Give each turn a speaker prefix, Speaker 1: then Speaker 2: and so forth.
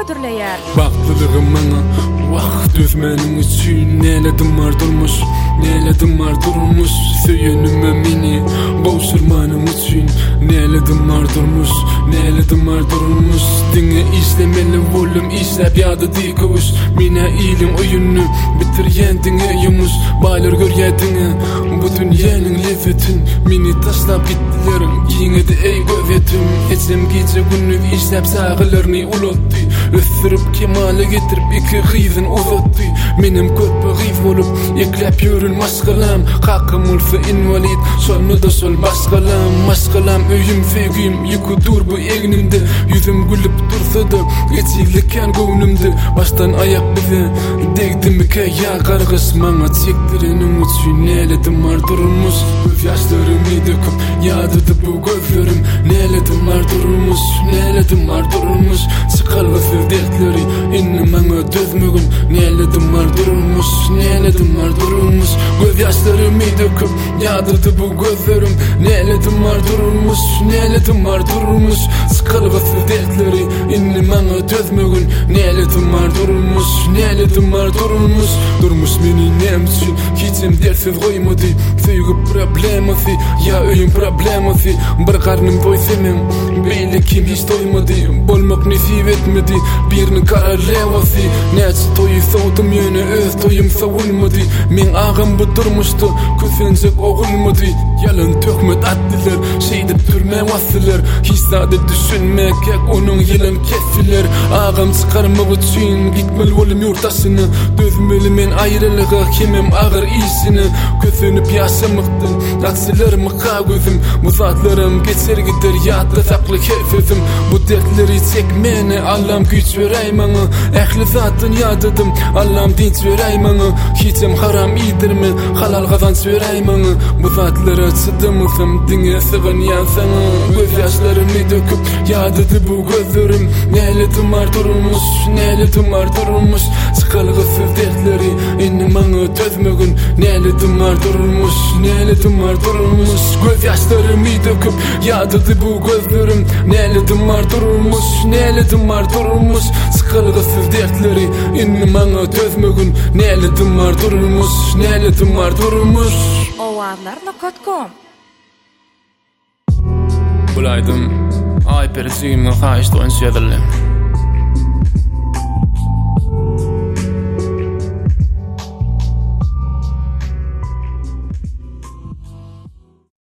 Speaker 1: götürleýär.
Speaker 2: Baktılığım bana Vakt özmenin üçün Neyledim var durmuş Neyledim var durmuş Söyünüme mini Boğsurmanın üçün Neyledim var durmuş Neyledim var durmuş Dine izlemeli volüm izlep yadı dikovuş Mine ilim oyunu Bitir yendine yumus Baylar gör yedine Bu dünyanın lefetin Mini taslap gittilerim Yine de ey gövetim Etsem gece günü izlep sağılarını ulottu Öthürüp kemale getirip iki gıyvın uzattu Menem kötü gıyv olup Eklep yürün maskalam Kakım ulfa invalid Sonra da sol baskalam Maskalam öyüm fegim Yıkı dur bu egnimde Yüzüm gülüp dursa da Geçilikken gönlümde Baştan ayak bile Degdim ike ya kargıs Mana çektirenim üçün Neyledim ardırılmış Göz yaşlarımı döküp Yadıdı bu gözlerim Neyledim ardırılmış Neyledim ardırılmış Sıkalvası dertleri inni bana dözmügün Neyledim ardırılmış Neyledim ardırılmış Göz yaşlarımı döküp Yadırdı bu gözlerim Neyledim ardırılmış Neyledim ardırılmış Sıkalvası dertleri inni bana dözmügün Neyledim ardırılmış Neyledim ardırılmış Durmuş beni nemçin Hiçim dersiz koymadı Sevgi probleması Ya öyüm probleması Bir karnım doysemem Belli kim hiç doymadı Bolmak nesip etmedi Birinin kararlevası Neçi toyu savdum yöne öz toyum savulmadı Men ağam bu durmuştu Küsencek oğulmadı Yalan tökmet attılar Şeydip türme vasılar Hiç sade düşünmek Kek onun yılan kesilir Ağam çıkarma bütün Gitmel volum yurtasını Dözmeli men ayrılığa Kimim ağır iyisini Kösünüp yaşamaktan Aksilerimi kağızım Bu saatlerim geçer gider Yadda saklı kefesim Bu dertleri çekmeni Allah'ım güç verey bana Ehli zatın yadıdım Allah'ım dinç verey bana Hiçim haram iyidir mi Halal kazanç verey bana Bu zatları çıdımızım Dine sığın yansana Göz yaşlarımı döküp Yadıdı bu gözlerim Neyledim ardırılmış Neyledim ardırılmış Sıkalgısız dertleri inni bana dözmügün Neyledim ardırılmış Neyledim ardırılmış Göz yaşlarımı döküp Yadıdı bu gözlerim Neyledim ardırılmış Neyledim ardırılmış Sıkalgısız dertleri inni bana dözmügün Neyledim ardırılmış Neyledim ardırılmış
Speaker 1: Ovarlar.com
Speaker 2: Bulaydım Ay perisiyimden haişti oyun söyledi